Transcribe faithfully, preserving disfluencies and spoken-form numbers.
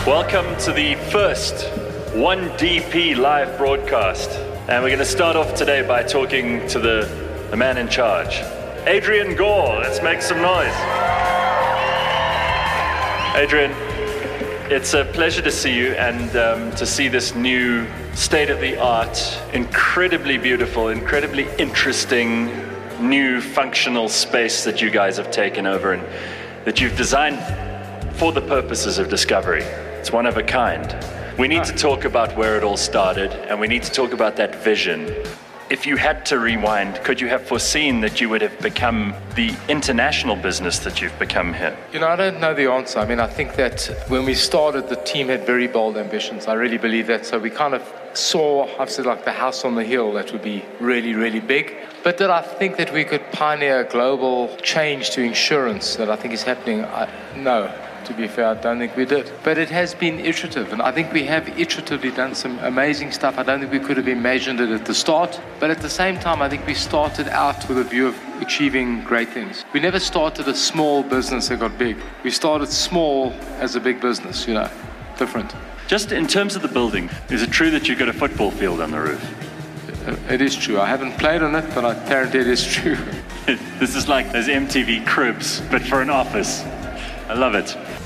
Welcome to the first one D P live broadcast. And we're going to start off today by talking to the, the man in charge. Adrian Gore, let's make some noise. Adrian, it's a pleasure to see you and um, to see this new state-of-the-art, incredibly beautiful, incredibly interesting, new functional space that you guys have taken over and that you've designed for the purposes of discovery. It's one of a kind. We need to talk about where it all started, and we need to talk about that vision. If you had to rewind, could you have foreseen that you would have become the international business that you've become here? You know, I don't know the answer. I mean, I think that when we started, the team had very bold ambitions. I really believe that. So we kind of saw, I've said, like the house on the hill that would be really, really big. But did I think that we could pioneer a global change to insurance that I think is happening? I, no. To be fair, I don't think we did. But it has been iterative, and I think we have iteratively done some amazing stuff. I don't think we could have imagined it at the start, but at the same time, I think we started out with a view of achieving great things. We never started a small business that got big. We started small as a big business, you know, different. Just in terms of the building, is it true that you've got a football field on the roof? It is true. I haven't played on it, but apparently it is true. This is like those M T V cribs, but for an office. I love it.